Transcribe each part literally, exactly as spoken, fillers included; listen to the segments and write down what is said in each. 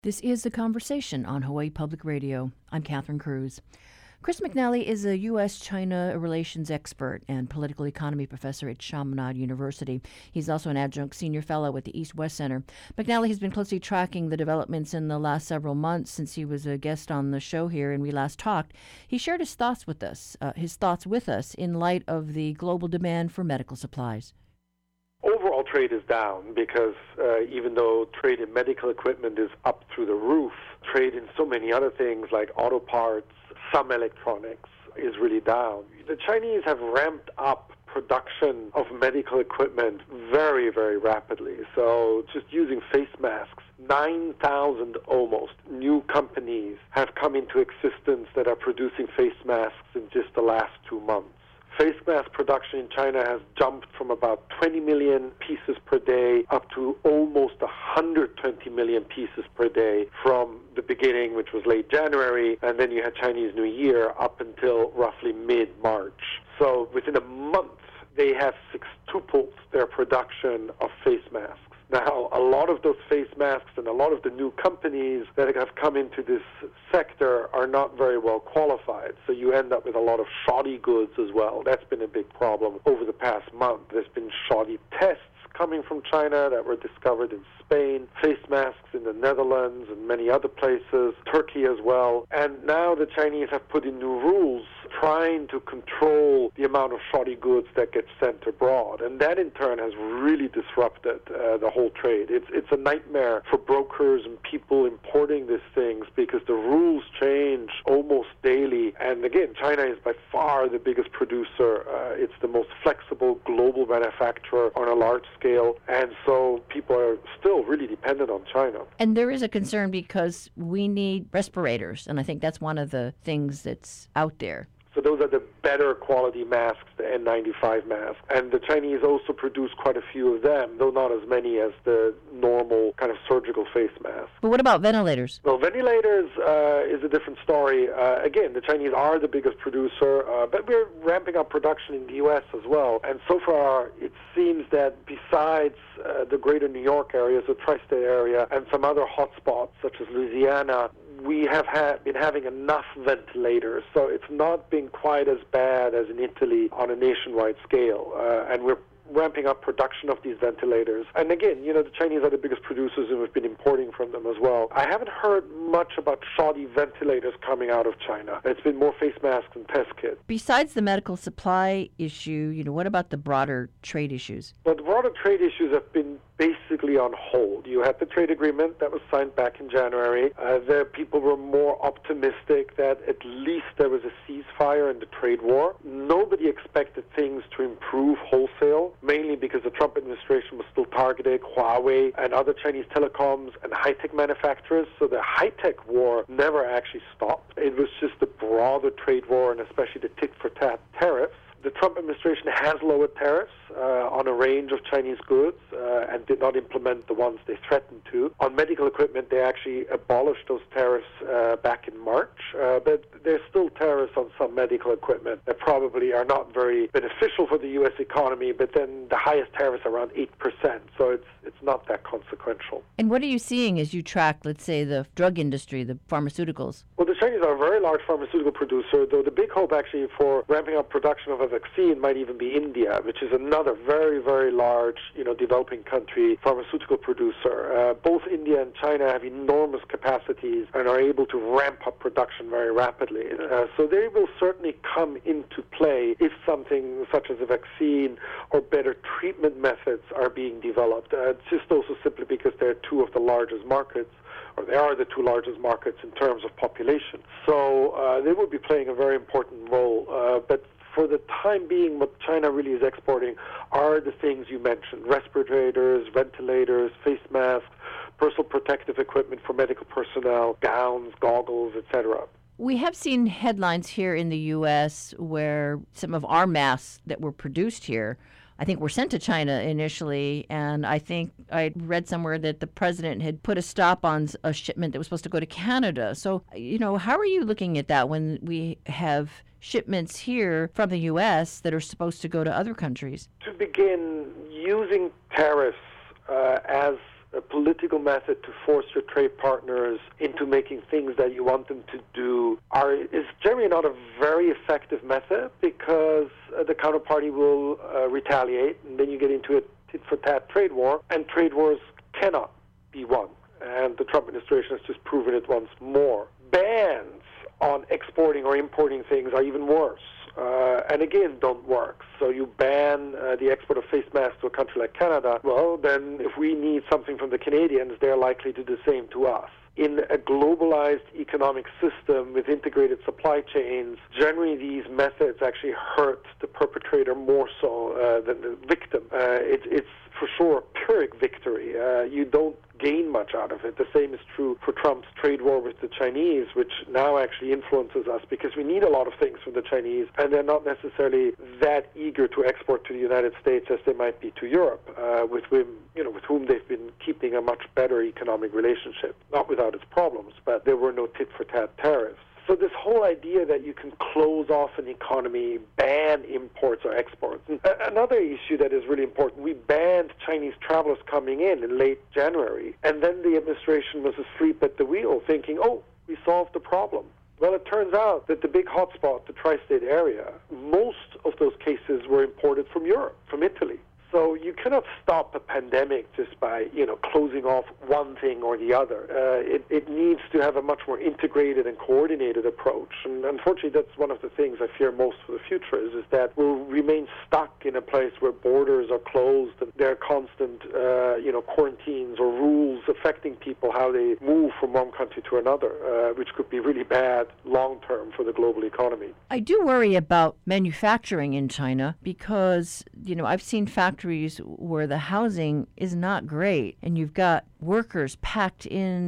This is The Conversation on Hawaii Public Radio. I'm Catherine Cruz. Chris McNally is a U S China relations expert and political economy professor at Chaminade University. He's also an adjunct senior fellow at the East-West Center. McNally has been closely tracking the developments in the last several months since he was a guest on the show here and we last talked. He shared his thoughts with us, uh, his thoughts with us in light of the global demand for medical supplies. Overall trade is down because uh, even though trade in medical equipment is up through the roof, trade in so many other things like auto parts, some electronics is really down. The Chinese have ramped up production of medical equipment very, very rapidly. So just using face masks, nine thousand almost new companies have come into existence that are producing face masks in just the last two months. Face mask production in China has jumped from about twenty million pieces per day up to almost one hundred twenty million pieces per day from the beginning, which was late January, and then you had Chinese New Year up until roughly mid-March. So within a month, they have sextupled their production of face masks. Now, a lot of those face masks and a lot of the new companies that have come into this sector are not very well qualified. So you end up with a lot of shoddy goods as well. That's been a big problem over the past month. There's been shoddy tests coming from China that were discovered in Spain, face masks in the Netherlands and many other places, Turkey as well. And now the Chinese have put in new rules trying to control the amount of shoddy goods that get sent abroad. And that in turn has really disrupted uh, the whole trade. It's, it's a nightmare for brokers and people importing these things because the rules change almost daily. And again, China is by far the biggest producer. Uh, it's the most flexible global manufacturer on a large scale. And so people are still really dependent on China. And there is a concern because we need respirators, and I think that's one of the things that's out there. So those are the better quality masks, the N ninety-five masks. And the Chinese also produce quite a few of them, though not as many as the normal kind of surgical face masks. But what about ventilators? Well, ventilators uh, is a different story. Uh, again, the Chinese are the biggest producer, uh, but we're ramping up production in the U S as well. And so far, it seems that besides uh, the greater New York area, so tri-state area, and some other hotspots such as Louisiana, we have ha- been having enough ventilators, so it's not been quite as bad as in Italy on a nationwide scale, uh, and we're ramping up production of these ventilators. And again, you know, the Chinese are the biggest producers and we've been importing from them as well. I haven't heard much about shoddy ventilators coming out of China. It's been more face masks and test kits. Besides the medical supply issue, you know, what about the broader trade issues? Well, the broader trade issues have been basically on hold. You had the trade agreement that was signed back in January. Uh, the people were more optimistic that at least there was a ceasefire in the trade war. Nobody expected things to improve wholesale, mainly because the Trump administration was still targeting Huawei and other Chinese telecoms and high-tech manufacturers. So the high-tech war never actually stopped. It was just the broader trade war and especially the tit-for-tat tariffs. The Trump administration has lowered tariffs uh, on a range of Chinese goods uh, and did not implement the ones they threatened to. On medical equipment, they actually abolished those tariffs uh, back in March, uh, but there's still tariffs on some medical equipment that probably are not very beneficial for the U S economy, but then the highest tariffs are around eight percent, so it's it's not that consequential. And what are you seeing as you track, let's say, the drug industry, the pharmaceuticals? Well, the Chinese are a very large pharmaceutical producer, though the big hope actually for ramping up production of a vaccine might even be India, which is another very, very large, you know, developing country pharmaceutical producer. Uh, both India and China have enormous capacities and are able to ramp up production very rapidly. Uh, so they will certainly come into play if something such as a vaccine or better treatment methods are being developed. Uh, it's just also simply because they're two of the largest markets, or they are the two largest markets in terms of population. So uh, they will be playing a very important role. Uh, but for the time being, what China really is exporting are the things you mentioned: respirators, ventilators, face masks, personal protective equipment for medical personnel, gowns, goggles, et cetera. We have seen headlines here in the U S where some of our masks that were produced here, I think, were sent to China initially, and I think I read somewhere that the president had put a stop on a shipment that was supposed to go to Canada. So, you know, how are you looking at that when we have shipments here from the U S that are supposed to go to other countries? To begin, using tariffs uh, as a political method to force your trade partners into making things that you want them to do are is generally not a very effective method because uh, the counterparty will uh, retaliate, and then you get into a tit-for-tat trade war, and trade wars cannot be won. And the Trump administration has just proven it once more. Bans on exporting or importing things are even worse. Uh, and again, don't work. So you ban uh, the export of face masks to a country like Canada. Well, then if we need something from the Canadians, they're likely to do the same to us. In a globalized economic system with integrated supply chains, generally these methods actually hurt the perpetrator more so uh, than the victim. Uh, it, it's for sure a Pyrrhic victory. Uh, you don't gain much out of it. The same is true for Trump's trade war with the Chinese, which now actually influences us because we need a lot of things from the Chinese, and they're not necessarily that eager to export to the United States as they might be to Europe, uh, with whom you know with whom they've been keeping a much better economic relationship, not without its problems, but there were no tit-for-tat tariffs. So this whole idea that you can close off an economy, ban imports or exports. And another issue that is really important, we banned Chinese travelers coming in in late January, and then the administration was asleep at the wheel thinking, oh, we solved the problem. Well, it turns out that the big hotspot, the tri-state area, most of those cases were imported from Europe, from Italy. So you cannot stop a pandemic just by, you know, closing off one thing or the other. Uh, it, it needs to have a much more integrated and coordinated approach. And unfortunately, that's one of the things I fear most for the future is, is that we'll remain stuck in a place where borders are closed and there are constant, uh, you know, quarantines or rules affecting people, how they move from one country to another, uh, which could be really bad long-term for the global economy. I do worry about manufacturing in China because, you know, I've seen factories where the housing is not great and you've got workers packed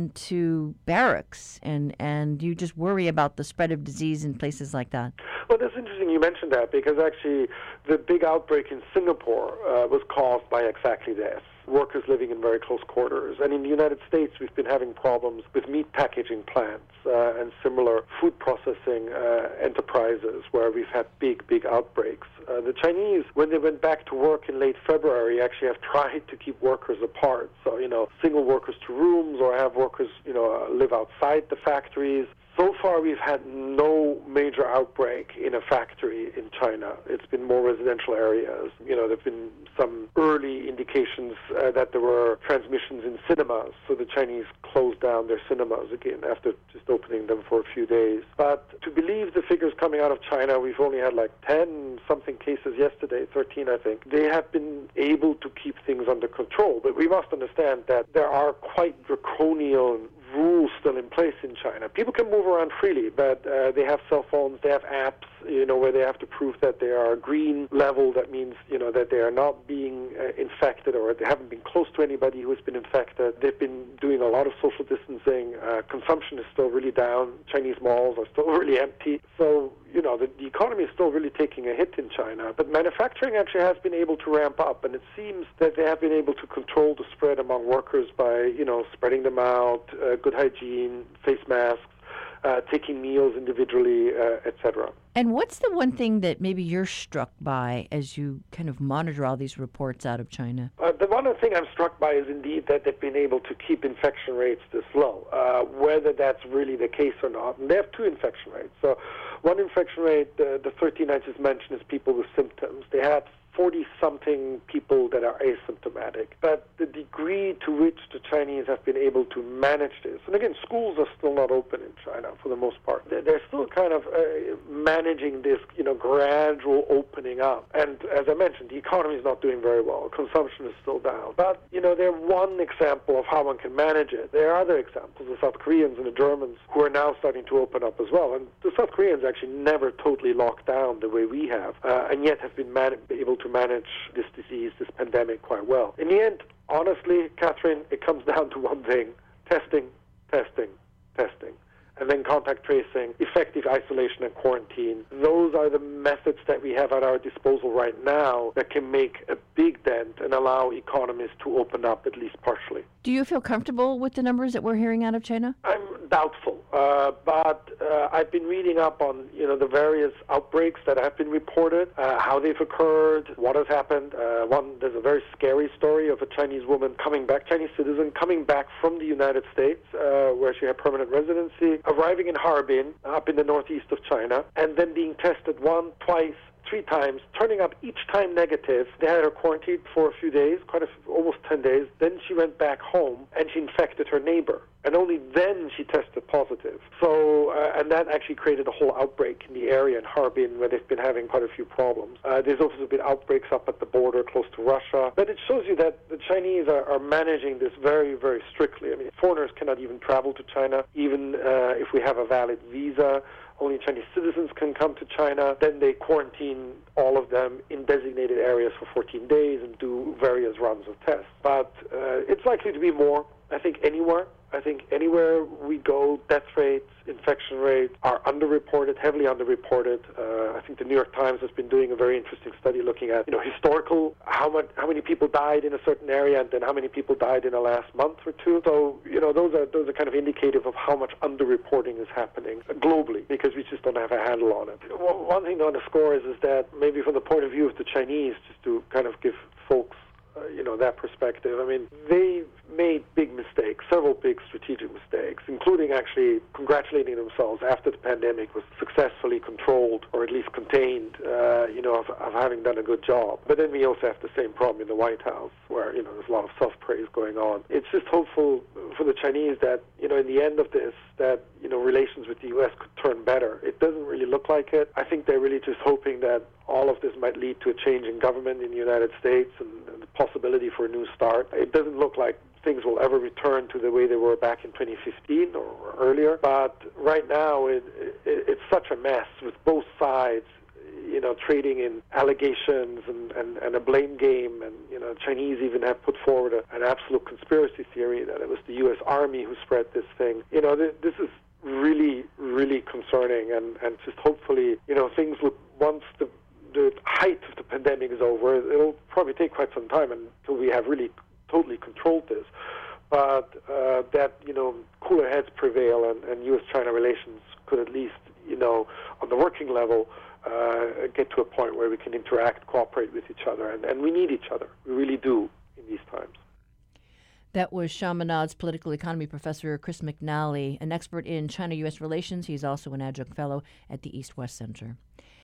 into barracks and, and you just worry about the spread of disease in places like that. Well, that's interesting you mentioned that because actually the big outbreak in Singapore uh, was caused by exactly this. Workers living in very close quarters. And in the United States, we've been having problems with meat packaging plants uh, and similar food processing uh, enterprises where we've had big, big outbreaks. Uh, the Chinese, when they went back to work in late February, actually have tried to keep workers apart. So, you know, single workers to rooms or have workers, you know, uh, live outside the factories. So far, we've had no major outbreak in a factory in China. It's been more residential areas. You know, there have been some early indications uh, that there were transmissions in cinemas, so the Chinese closed down their cinemas again after just opening them for a few days. But to believe the figures coming out of China, we've only had like ten-something cases yesterday, thirteen, I think. They have been able to keep things under control, but we must understand that there are quite draconian rules still in place in China. People can move around freely, but uh, they have cell phones, they have apps, you know, where they have to prove that they are green level. That means, you know, that they are not being uh, infected or they haven't been close to anybody who has been infected. They've been doing a lot of social distancing. Uh, consumption is still really down. Chinese malls are still really empty. So, you know, the, the economy is still really taking a hit in China. But manufacturing actually has been able to ramp up, and it seems that they have been able to control the spread among workers by, you know, spreading them out, uh, good hygiene, face masks, uh, taking meals individually, uh, et cetera. And what's the one thing that maybe you're struck by as you kind of monitor all these reports out of China? Uh, the one thing I'm struck by is indeed that they've been able to keep infection rates this low, uh, whether that's really the case or not. And they have two infection rates. So one infection rate, uh, the thirteen I just mentioned, is people with symptoms. They have forty-something people that are asymptomatic. But the degree to which the Chinese have been able to manage this, and again, schools are still not open in China for the most part. They're, they're still kind of uh, managing this, you know, gradual opening up. And as I mentioned, the economy is not doing very well. Consumption is still down. But, you know, they're one example of how one can manage it. There are other examples, the South Koreans and the Germans, who are now starting to open up as well. And the South Koreans actually never totally locked down the way we have, uh, and yet have been man- able to to manage this disease, this pandemic quite well. In the end, honestly, Catherine, it comes down to one thing: testing, testing, testing. And then contact tracing, effective isolation and quarantine. Those are the methods that we have at our disposal right now that can make a big dent and allow economies to open up at least partially. Do you feel comfortable with the numbers that we're hearing out of China? I'm doubtful, uh, but uh, I've been reading up on you know the various outbreaks that have been reported, uh, how they've occurred, what has happened. Uh, one, there's a very scary story of a Chinese woman coming back, Chinese citizen coming back from the United States, uh, where she had permanent residency, arriving in Harbin, up in the northeast of China, and then being tested one, twice, three times, turning up each time negative. They had her quarantined for a few days, quite a few, almost ten days. Then she went back home and she infected her neighbor. And only then she tested positive. So, uh, and that actually created a whole outbreak in the area in Harbin where they've been having quite a few problems. Uh, there's also been outbreaks up at the border close to Russia. But it shows you that the Chinese are, are managing this very, very strictly. I mean, foreigners cannot even travel to China, even uh, if we have a valid visa. Only Chinese citizens can come to China. Then they quarantine all of them in designated areas for fourteen days and do various rounds of tests. But uh, it's likely to be more, I think, anywhere. I think anywhere we go, death rates, infection rates are underreported, heavily underreported. Uh, I think the New York Times has been doing a very interesting study looking at, you know, historical, how much, how many people died in a certain area and then how many people died in the last month or two. So, you know, those are those are kind of indicative of how much underreporting is happening globally because we just don't have a handle on it. One thing to underscore is, is that maybe from the point of view of the Chinese, just to kind of give folks Uh, you know, that perspective. I mean, they made big mistakes, several big strategic mistakes, including actually congratulating themselves after the pandemic was successfully controlled or at least contained, uh, you know, of, of having done a good job. But then we also have the same problem in the White House where, you know, there's a lot of self-praise going on. It's just hopeful for the Chinese that, you know, in the end of this, that, you know, relations with the U S could turn better. It doesn't really look like it. I think they're really just hoping that all of this might lead to a change in government in the United States and, and the possibility for a new start. It doesn't look like things will ever return to the way they were back in twenty fifteen or, or earlier. But right now, it, it, it's such a mess with both sides, you know, trading in allegations and, and, and a blame game. And, you know, Chinese even have put forward a, an absolute conspiracy theory that it was the U S Army who spread this thing. You know, th- this is really, really concerning. And, and just hopefully, you know, things would, once the the height of the pandemic is over, it'll probably take quite some time until we have really totally controlled this. But uh, that, you know, cooler heads prevail and, and U S China relations could at least, you know, on the working level, uh, get to a point where we can interact, cooperate with each other. And, and we need each other. We really do in these times. That was Chaminade's political economy professor, Chris McNally, an expert in China-U S relations. He's also an adjunct fellow at the East-West Center.